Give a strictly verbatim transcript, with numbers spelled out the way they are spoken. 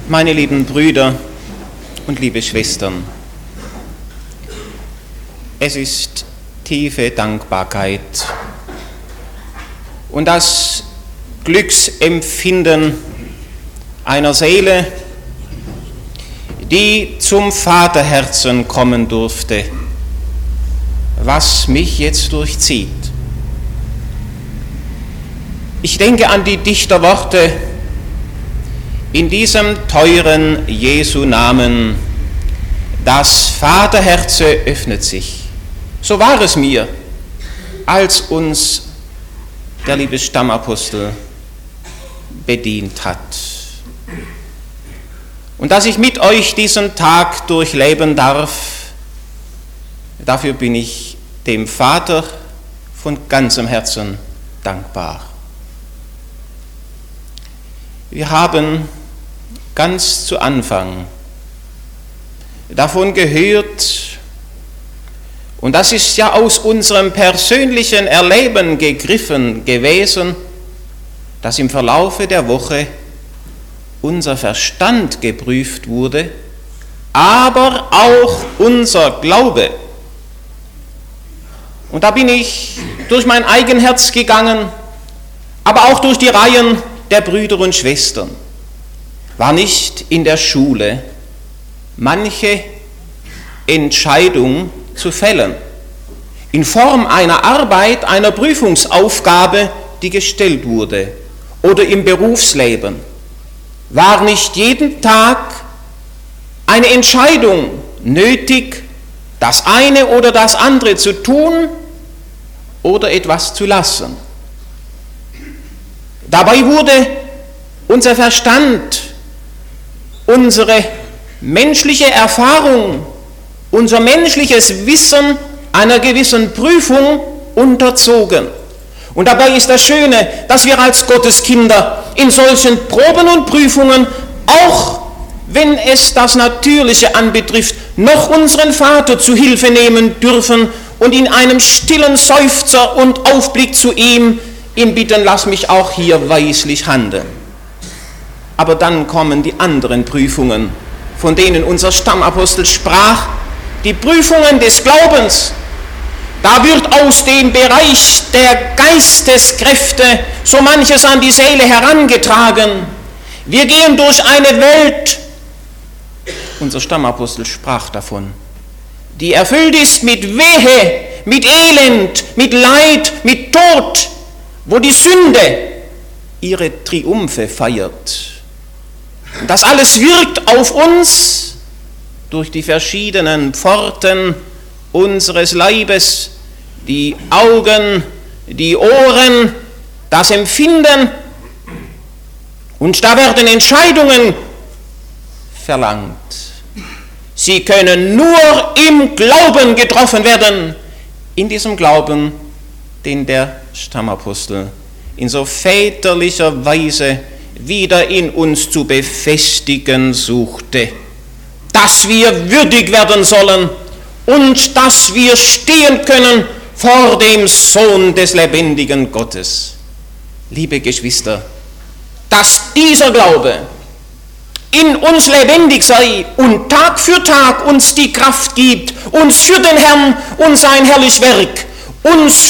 Meine lieben Brüder und liebe Schwestern, es ist tiefe Dankbarkeit und das Glücksempfinden einer Seele, die zum Vaterherzen kommen durfte, was mich jetzt durchzieht. Ich denke an die Dichterworte in diesem teuren Jesu-Namen: Das Vaterherze öffnet sich. So war es mir, als uns der liebe Stammapostel bedient hat. Und dass ich mit euch diesen Tag durchleben darf, dafür bin ich dem Vater von ganzem Herzen dankbar. Wir haben ganz zu Anfang davon gehört, und das ist ja aus unserem persönlichen Erleben gegriffen gewesen, dass im Verlaufe der Woche unser Verstand geprüft wurde, aber auch unser Glaube. Und da bin ich durch mein Eigenherz gegangen, aber auch durch die Reihen der Brüder und Schwestern. War nicht in der Schule manche Entscheidung zu fällen, in Form einer Arbeit, einer Prüfungsaufgabe, die gestellt wurde, oder im Berufsleben? War nicht jeden Tag eine Entscheidung nötig, das eine oder das andere zu tun oder etwas zu lassen? Dabei wurde unser Verstand, unsere menschliche Erfahrung, unser menschliches Wissen einer gewissen Prüfung unterzogen. Und dabei ist das Schöne, dass wir als Gotteskinder in solchen Proben und Prüfungen, auch wenn es das Natürliche anbetrifft, noch unseren Vater zu Hilfe nehmen dürfen und in einem stillen Seufzer und Aufblick zu ihm ihn bitten: Lass mich auch hier weislich handeln. Aber dann kommen die anderen Prüfungen, von denen unser Stammapostel sprach, die Prüfungen des Glaubens. Da wird aus dem Bereich der Geisteskräfte so manches an die Seele herangetragen. Wir gehen durch eine Welt, unser Stammapostel sprach davon, die erfüllt ist mit Wehe, mit Elend, mit Leid, mit Tod, wo die Sünde ihre Triumphe feiert. Das alles wirkt auf uns durch die verschiedenen Pforten unseres Leibes, die Augen, die Ohren, das Empfinden, und da werden Entscheidungen verlangt. Sie können nur im Glauben getroffen werden, in diesem Glauben, den der Stammapostel in so väterlicher Weise wieder in uns zu befestigen suchte, dass wir würdig werden sollen und dass wir stehen können vor dem Sohn des lebendigen Gottes. Liebe Geschwister, dass dieser Glaube in uns lebendig sei und Tag für Tag uns die Kraft gibt, uns für den Herrn und sein herrliches Werk, uns